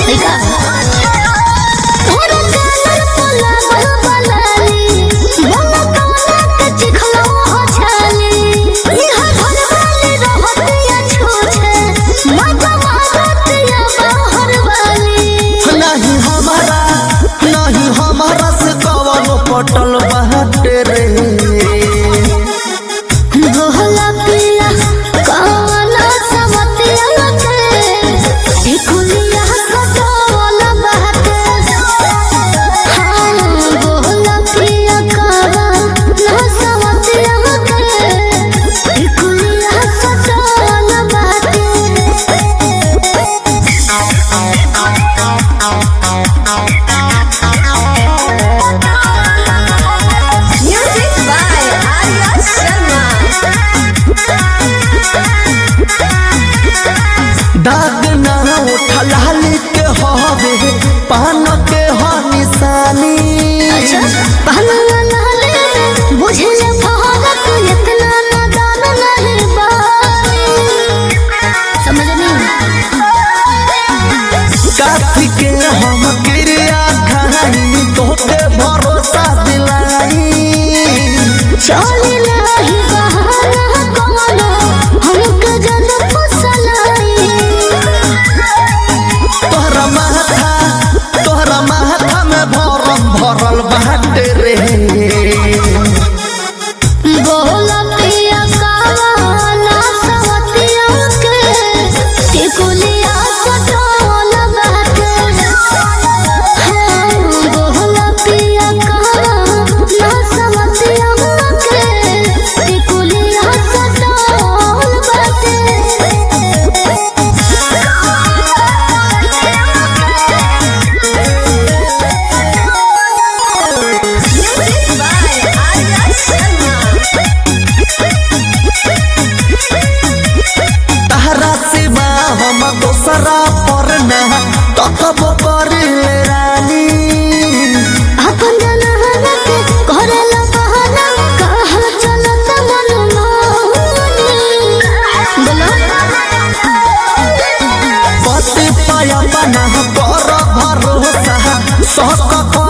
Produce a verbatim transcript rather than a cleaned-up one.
पटल बाटे रे गोहला पिया कावला सवतिया के इकुलिया सटोला बाटे हां गोहला पिया कावला सवतिया के इकुलिया सटोला बाटे दाग ना उठा लाली के हवे पान के हो निशानी अच्छा पान लाले बुझे फहरत इतना नादान नहीं बानी समझ नहीं काफी के हम क्रिया खाई तोके भरोसा दिलाई चली नहीं बहाना कोनो हमके जन फसलाई तोहरा माथा तोहरा माथा में भरम भरल बाटे रे बोला पिया कावला सवतिया के टिकुलिया सटोला बाटे हां बोला पिया कावला सवतिया के टिकुलिया सटोला बाटे तहरा सिवा हम दोसरा पर ना तकब करिले रानी अपन जनहना के करेला बहाना कहा चलत मन मानी बोलो पति पाया बना कर भरोसा सहक